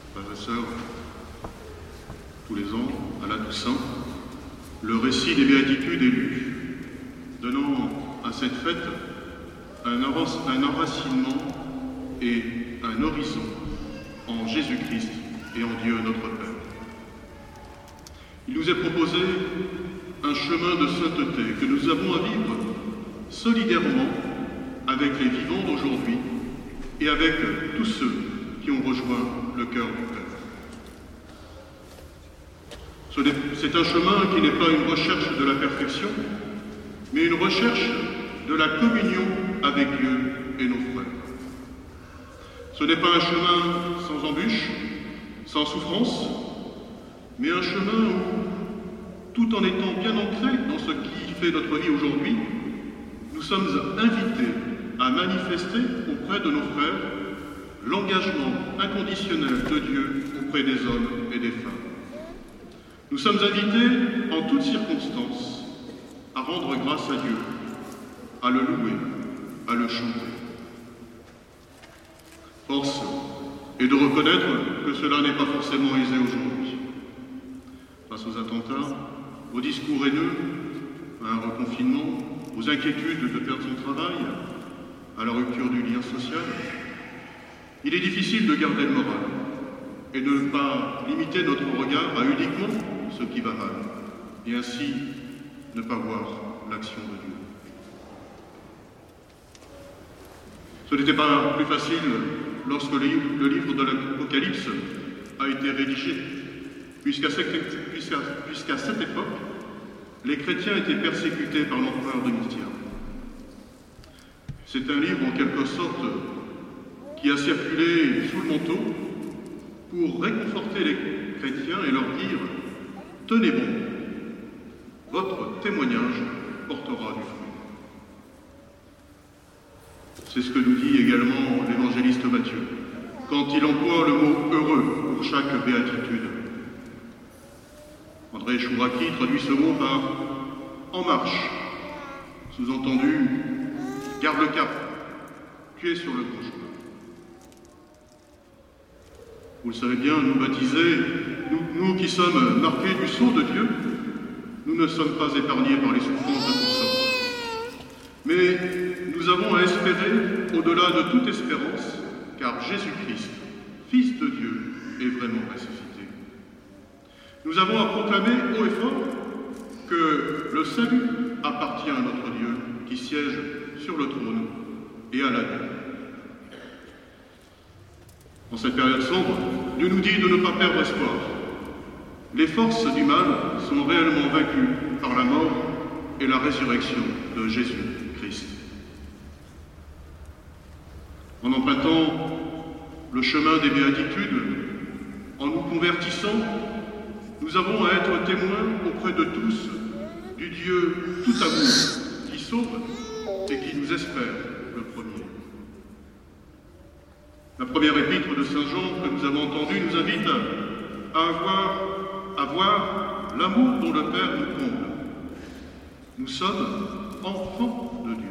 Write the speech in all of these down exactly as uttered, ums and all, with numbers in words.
Frères et sœurs, tous les ans, à la Toussaint, le récit des béatitudes est lu, donnant à cette fête un enracinement et un horizon en Jésus-Christ et en Dieu notre Père. Il nous est proposé un chemin de sainteté que nous avons à vivre solidairement avec les vivants d'aujourd'hui et avec tous ceux qui ont rejoint le cœur du Père. C'est un chemin qui n'est pas une recherche de la perfection, mais une recherche de la communion avec Dieu et nos frères. Ce n'est pas un chemin sans embûches, sans souffrance, mais un chemin où, tout en étant bien ancré dans ce qui fait notre vie aujourd'hui, nous sommes invités à manifester auprès de nos frères l'engagement inconditionnel de Dieu auprès des hommes et des femmes. Nous sommes invités en toutes circonstances à rendre grâce à Dieu, à le louer, à le chanter. Force est de reconnaître que cela n'est pas forcément aisé aujourd'hui. Face aux attentats, aux discours haineux, à un reconfinement, aux inquiétudes de perdre son travail, à la rupture du lien social, il est difficile de garder le moral et de ne pas limiter notre regard à uniquement ce qui va mal, et ainsi ne pas voir l'action de Dieu. Ce n'était pas plus facile lorsque le livre de l'Apocalypse a été rédigé, puisqu'à cette, puisqu'à, puisqu'à cette époque, les chrétiens étaient persécutés par l'empereur Domitien. C'est un livre en quelque sorte qui a circulé sous le manteau pour réconforter les chrétiens et leur dire « Tenez bon, votre témoignage portera du fruit ». C'est ce que nous dit également l'évangéliste Matthieu, quand il emploie le mot « heureux » pour chaque béatitude. André Chouraki traduit ce mot par « en marche », sous-entendu « garde le cap, tu es sur le bon chemin ». Vous le savez bien, nous baptisés, nous, nous qui sommes marqués du sceau de Dieu, nous ne sommes pas épargnés par les souffrances de tout ça. Mais nous avons à espérer au-delà de toute espérance, car Jésus-Christ, Fils de Dieu, est vraiment ressuscité. Nous avons à proclamer haut et fort que le salut appartient à notre Dieu qui siège sur le trône et à l'agneau. En cette période sombre, Dieu nous dit de ne pas perdre espoir. Les forces du mal sont réellement vaincues par la mort et la résurrection de Jésus-Christ. En empruntant le chemin des béatitudes, en nous convertissant, nous avons à être témoins auprès de tous du Dieu tout amour qui sauve et qui nous espère le premier. La première épître de Saint Jean que nous avons entendue nous invite à avoir, à voir l'amour dont le Père nous comble. Nous sommes enfants de Dieu.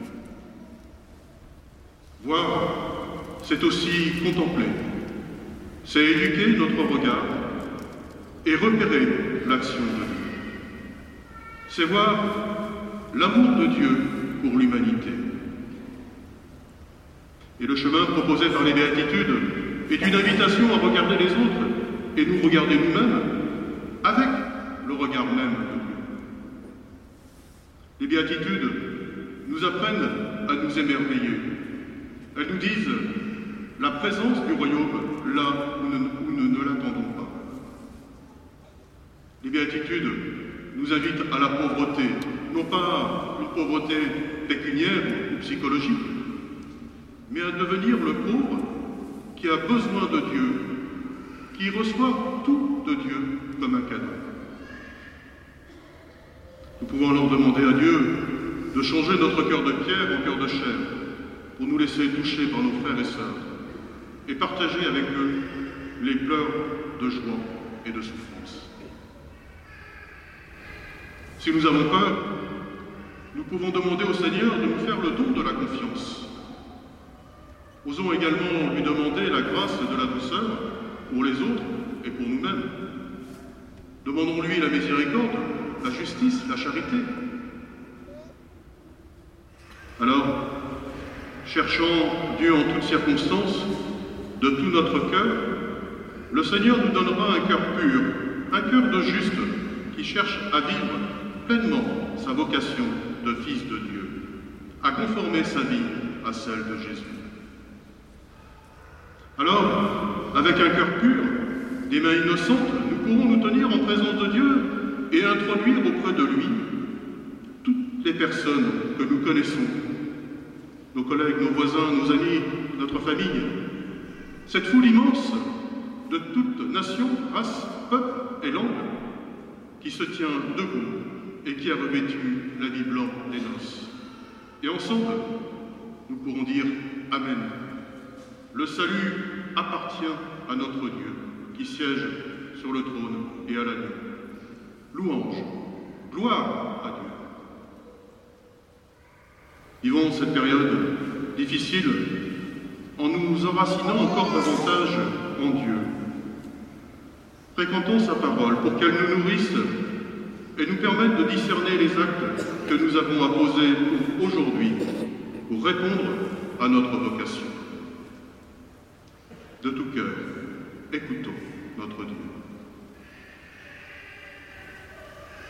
Voir, c'est aussi contempler, c'est éduquer notre regard et repérer l'action de Dieu. C'est voir l'amour de Dieu pour l'humanité. Et le chemin proposé par les béatitudes est une invitation à regarder les autres et nous regarder nous-mêmes avec le regard même de Dieu. Les béatitudes nous apprennent à nous émerveiller. Elles nous disent la présence du royaume là où nous, où nous ne l'attendons pas. Les béatitudes nous invitent à la pauvreté, non pas une pauvreté pécuniaire ou psychologique, mais à devenir le pauvre qui a besoin de Dieu, qui reçoit tout de Dieu comme un cadeau. Nous pouvons alors demander à Dieu de changer notre cœur de pierre en cœur de chair, pour nous laisser toucher par nos frères et sœurs, et partager avec eux les pleurs de joie et de souffrance. Si nous avons peur, nous pouvons demander au Seigneur de nous faire le don de la confiance. Osons également lui demander la grâce de la douceur pour les autres nous-mêmes. Demandons-lui la miséricorde, la justice, la charité. Alors, cherchant Dieu en toutes circonstances, de tout notre cœur, le Seigneur nous donnera un cœur pur, un cœur de juste, qui cherche à vivre pleinement sa vocation de fils de Dieu, à conformer sa vie à celle de Jésus. Alors, avec un cœur pur, des mains innocentes, nous pourrons nous tenir en présence de Dieu et introduire auprès de lui toutes les personnes que nous connaissons, nos collègues, nos voisins, nos amis, notre famille, cette foule immense de toute nation, race, peuple et langue qui se tient debout et qui a revêtu l'habit blanc des noces. Et ensemble, nous pourrons dire Amen. Le salut appartient à notre Dieu qui siège sur le trône et à l'agneau. Louange, gloire à Dieu. Vivons cette période difficile en nous enracinant encore davantage en Dieu. Fréquentons sa parole pour qu'elle nous nourrisse et nous permette de discerner les actes que nous avons à poser aujourd'hui pour répondre à notre vocation. De tout cœur, écoutons notre Dieu.